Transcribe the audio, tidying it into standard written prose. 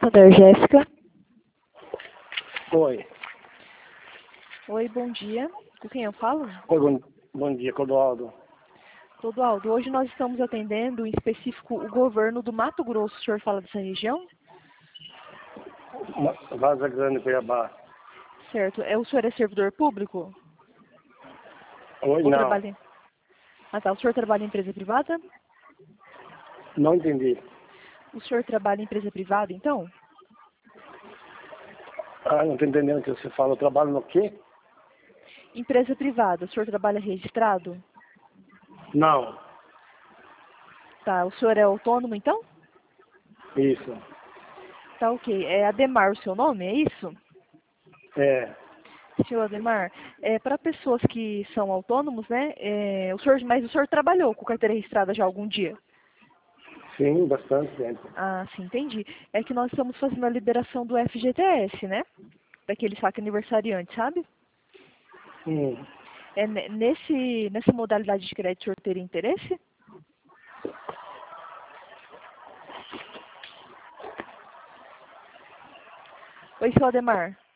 Santander, Jéssica. Oi. Oi, bom dia. Com quem eu falo? Oi, bom dia, Clodoaldo. Clodoaldo, hoje nós estamos atendendo, em específico, o governo do Mato Grosso. O senhor fala dessa região? Vaza Grande, Cuiabá. Certo. O senhor é servidor público? Oi, Ou não. trabalha em... Ah, tá. O senhor trabalha em empresa privada? Não entendi. O senhor trabalha em empresa privada, então? Ah, não estou entendendo o que você fala. Eu trabalho no quê? Empresa privada. O senhor trabalha registrado? Não. Tá. O senhor é autônomo, então? Isso. Tá, ok. É Ademar o seu nome, é isso? É. Senhor Ademar, para pessoas que são autônomos, né? Mas o senhor trabalhou com carteira registrada já algum dia? Sim, bastante tempo. Ah, sim, entendi. É que nós estamos fazendo a liberação do FGTS, né? Daquele saque aniversariante, sabe? Hum. Nessa modalidade de crédito, o senhor teria interesse? Oi, seu Ademar.